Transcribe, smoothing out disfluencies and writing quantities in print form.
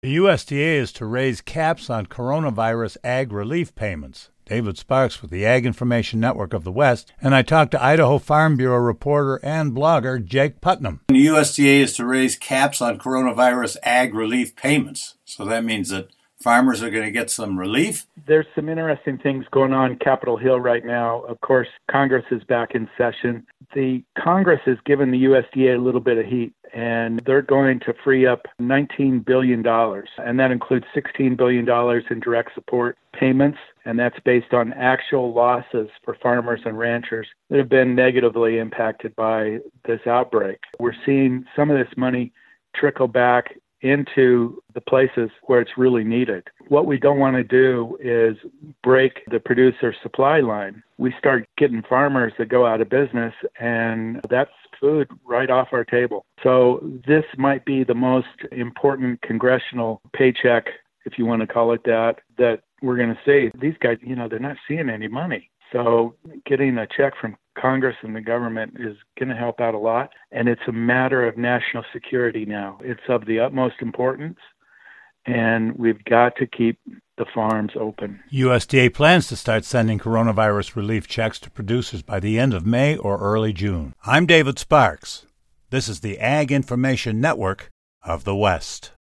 The USDA is to raise caps on coronavirus ag relief payments. David Sparks with the Ag Information Network of the West, and I talked to Idaho Farm Bureau reporter and blogger Jake Putnam. The USDA is to raise caps on coronavirus ag relief payments. So that means that farmers are going to get some relief. There's some interesting things going on Capitol Hill right now. Of course, Congress is back in session. The Congress has given the USDA a little bit of heat, and they're going to free up $19 billion, and that includes $16 billion in direct support payments, and that's based on actual losses for farmers and ranchers that have been negatively impacted by this outbreak. We're seeing some of this money trickle back into the places where it's really needed. What we don't want to do is break the producer supply line. We start getting farmers that go out of business, and that's food right off our table. So this might be the most important congressional paycheck, if you want to call it that we're going to see. These guys, they're not seeing any money. So getting a check from Congress and the government is going to help out a lot. And it's a matter of national security now. It's of the utmost importance. And we've got to keep the farms open. USDA plans to start sending coronavirus relief checks to producers by the end of May or early June. I'm David Sparks. This is the Ag Information Network of the West.